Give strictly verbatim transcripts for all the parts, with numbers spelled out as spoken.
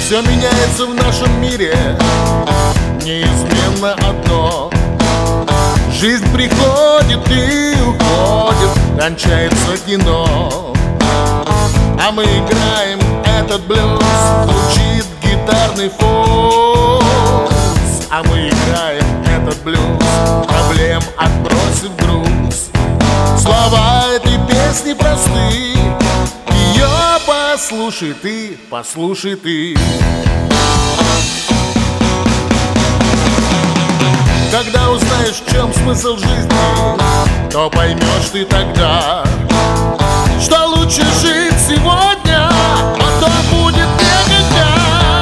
Все меняется в нашем мире, неизменно одно: жизнь приходит и уходит, кончается кино. А мы играем этот блюз, звучит гитарный фон. А мы играем этот блюз, проблем отбросив груз. Слова этой песни просты, ее послушай ты, послушай ты. Когда узнаешь, в чем смысл жизни, то поймешь ты тогда, что лучше жить сегодня, а то будет никогда.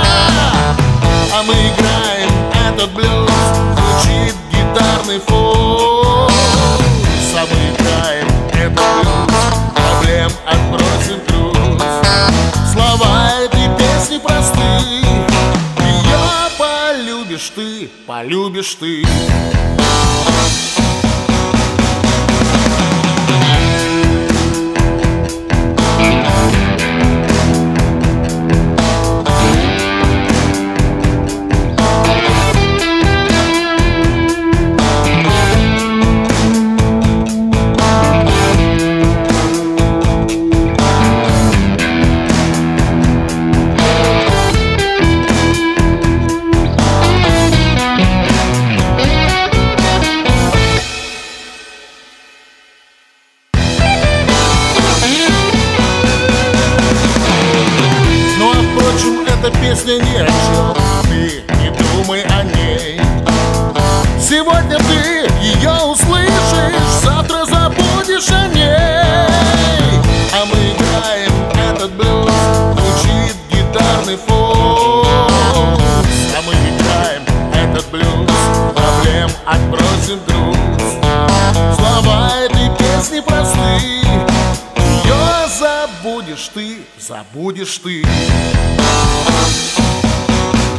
А мы играем этот блюз, звучит гитарный фон. А мы играем этот блюз, проблем отбросим груз. Слова этой песни просты, ее полюбишь ты, полюбишь ты. Эта песня ни о чем, ты не думай о ней. Сегодня ты ее услышишь, завтра забудешь о ней. А мы играем этот блюз, звучит гитарный фон. А мы играем этот блюз, проблем отбросим груз. Слова этой песни просты, ее забудешь ты, забудешь ты.